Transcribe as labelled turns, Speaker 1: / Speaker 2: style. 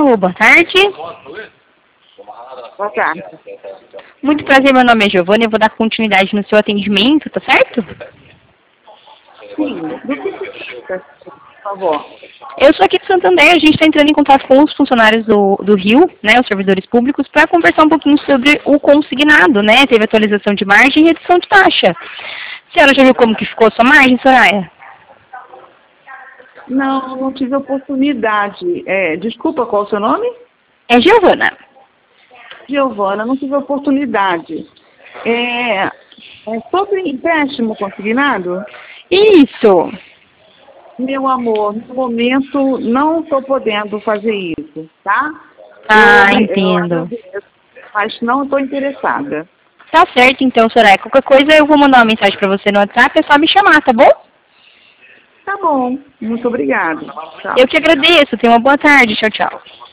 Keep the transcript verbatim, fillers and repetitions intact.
Speaker 1: Alô, boa tarde.
Speaker 2: Boa tarde.
Speaker 1: Muito prazer, meu nome é Giovana, eu vou dar continuidade no seu atendimento, tá certo?
Speaker 2: Sim, do que se trata, por favor?
Speaker 1: Eu sou aqui de Santander, a gente está entrando em contato com os funcionários do, do Rio, né, os servidores públicos, para conversar um pouquinho sobre o consignado, né? Teve atualização de margem e redução de taxa. A senhora já viu como que ficou a sua margem, Soraya?
Speaker 2: Não, não tive oportunidade. É, desculpa, qual é o seu nome?
Speaker 1: É Giovana.
Speaker 2: Giovana, não tive oportunidade. É, é sobre empréstimo consignado?
Speaker 1: Isso.
Speaker 2: Meu amor, no momento não estou podendo fazer isso, tá?
Speaker 1: Ah,
Speaker 2: eu, eu
Speaker 1: entendo.
Speaker 2: agradeço, mas não estou interessada.
Speaker 1: Tá certo, então, Soraya. Qualquer coisa eu vou mandar uma mensagem para você no WhatsApp, é só me chamar, tá bom?
Speaker 2: Tá bom, muito obrigada. Tchau.
Speaker 1: Eu que agradeço. Tenha uma boa tarde. Tchau, tchau.